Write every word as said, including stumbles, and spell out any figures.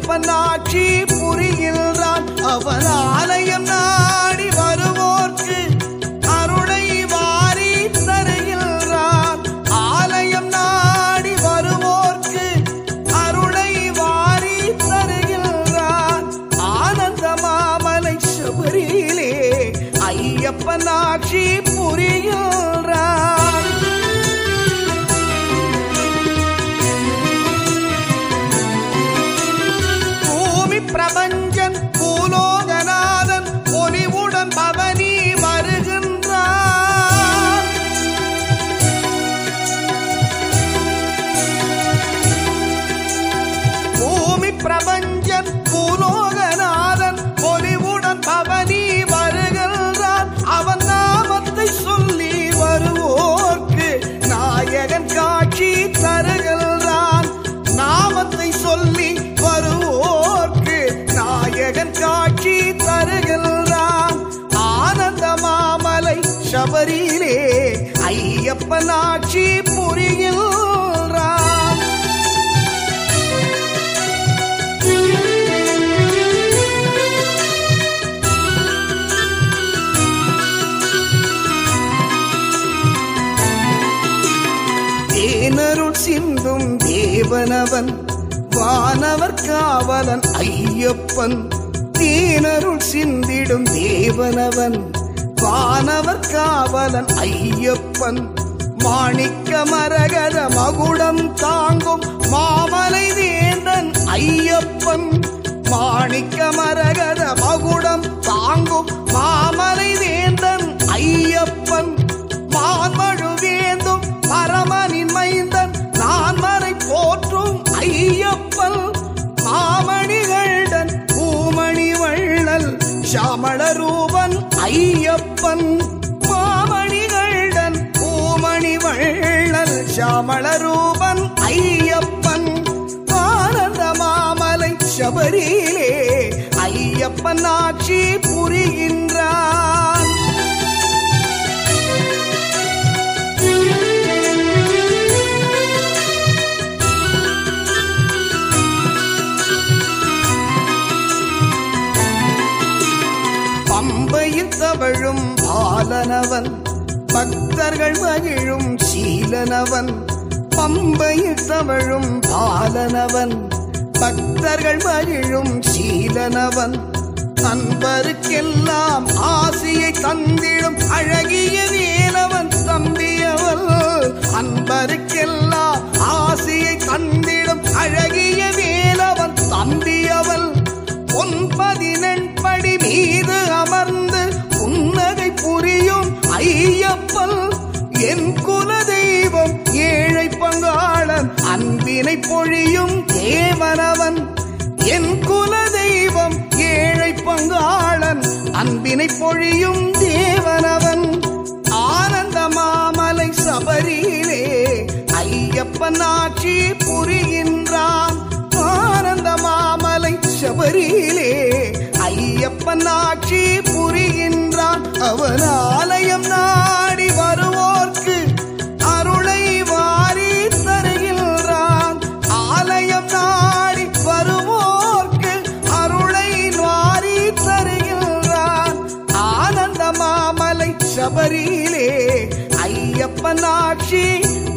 ஐயப்பன் ஆட்சி புரிகின்றான். அவன் ஆலயம் நாடி வருவோர்க்கு அருளை வாரி தருகின்றான். ஆலயம் நாடி வருவோர்க்கு அருளை வாரி தருகின்றான். ஆனந்த மாமலை சபரியிலே ஐயப்பன் ஆட்சி புரிகின்றான். பிரபஞ்சன் பூலோகநாதன் பொலிவுடன் பவனி வருகின்றான். பூமி பிரபஞ்சன் பூலோகநாதன் பொலிவுடன் பவனி வருகின்றான். அவன் நாமத்தை சொல்லி வருவோர்க்கு நாயகன் காட்சி தருகின்றான். நாமத்தை சொல்லி வருவோர்க்கு நாயகன் காட்சி தருகின்றான். ஆனந்த மாமலை சபரியிலே ஐயப்பன் ஆட்சி புரிகின்றான். தேனருள் சிந்தும் தேவனவன் வானவர் காவலன் ஐயப்பன். தேனருள் சிந்திடும் தேவனவன் வானவர் காவலன் ஐயப்பன். மாணிக்க மரகத மகுடம் தாங்கும் மாமலை வேந்தன் ஐயப்பன். மாணிக்க மரகத மகுடம் தாங்கும் மாமலை வேந்தன் ஐயப்பன். மான்மழு வேந்தும் பரமனின் மைந்தன் நான்மறை போற்றும் ஐயப்பன். மாமணிகள்டன் பூமணி வள்ளல் சாமள ரூபன் ஐயப்பன். மாமணிகள்டன் பூமணி வள்ளல் சாமள ரூபன் ஐயப்பன். ஆனந்த மாமலை சபரியிலே ஐயப்பன் ஆட்சி புரிகின்றான். பம்பையில் தவழும் பாலனவன் பக்தர்கள் மகிழும் சீலனவன். பம்பையில் தவழும் பாலனவன் பக்தர்கள் மகிழும் சீலனவன். அன்பருக்கெல்லாம் ஆசியை தந்திடும் அழகிய வேலவன் தம்பியவள். அன்பருக்கெல்லாம் ஆசியை தந்திடும் அழகிய வேலவன் தம்பியவள். பொன் பதினெண்படி மீது அமர்ந்து புன்னகை புரியும் ஐயப்பன். என் குல தெய்வம் ஏழை பங்காளன் அன்பினை பொழியும் தேவனவன். என் குல தெய்வம் ஏழை பங்காளன் அன்பினை பொழியும் தேவனவன். ஆனந்த மாமலை சபரியிலே ஐயப்பன் ஆட்சி புரிகின்றான். ஆனந்த மாமலை சபரியிலே ஐயப்பன் ஆட்சி புரிகின்றான். அவன் ஆலயம் நாடி வருவோர்க்கு அருளை வாரி தருகின்றான். ஆலயம் நாடி வருவோர்க்கு அருளை வாரி தருகின்றான். ஆனந்த மாமலை சபரியிலே ஐயப்பன் ஆட்சி